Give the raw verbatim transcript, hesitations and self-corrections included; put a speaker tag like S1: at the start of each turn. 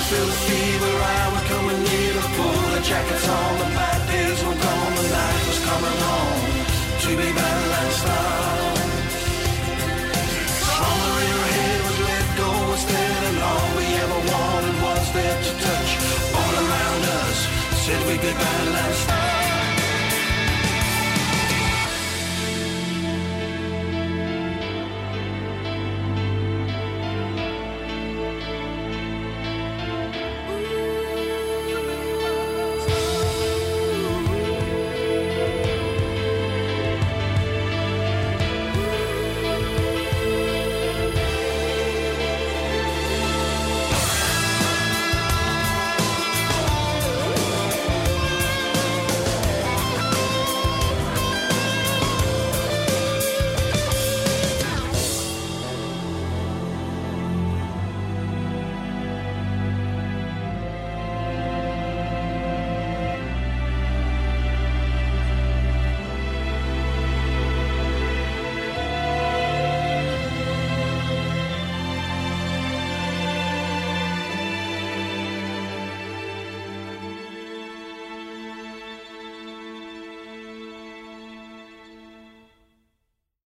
S1: feel the fever, I was coming near the pull the jackets on, the bad days were gone, the night was coming on to be Badland style. Slumber in her head was let go instead, and all we ever wanted was there to touch. All around us said we'd be Badland style.